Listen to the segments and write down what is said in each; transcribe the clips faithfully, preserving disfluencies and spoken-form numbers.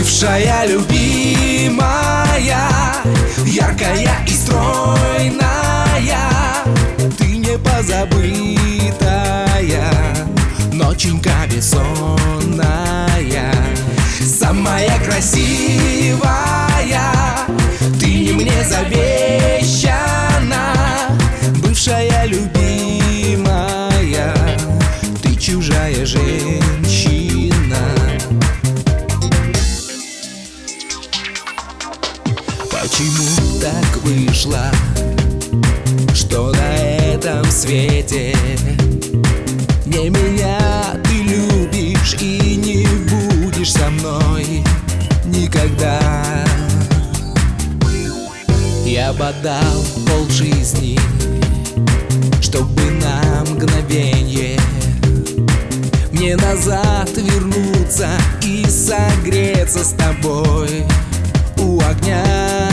Бывшая любимая, яркая и стройная, ты не позабытая, ноченька бессонная, самая красивая, ты не мне завещана. Бывшая любимая, ты чужая женщина. Почему так вышло, что на этом свете не меня ты любишь и не будешь со мной никогда? Я бы отдал полжизни, чтобы на мгновенье мне назад вернуться и согреться с тобой у огня.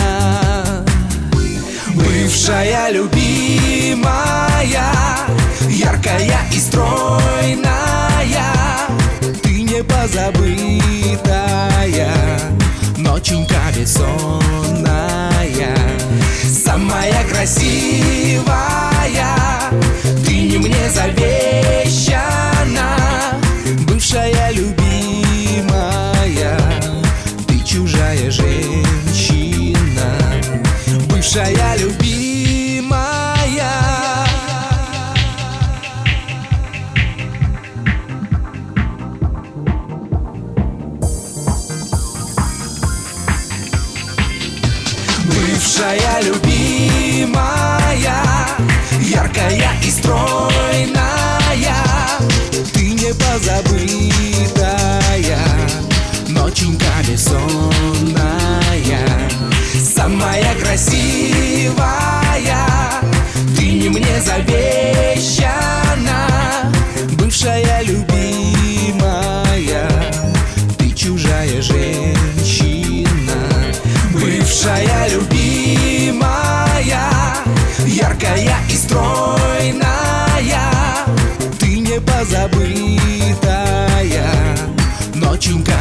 Бывшая любимая, яркая и стройная, ты не позабытая, ноченька бессонная, самая красивая, ты не мне завещана. Бывшая любимая, ты чужая женщина. Бывшая любимая. Бывшая любимая, яркая и стройная, ты не позабытая, ноченька бессонная, самая красивая, ты не мне завещана. Бывшая любимая, ты чужая женщина. Бывшая любимая, яркая и стройная, ты не позабытая, ноченька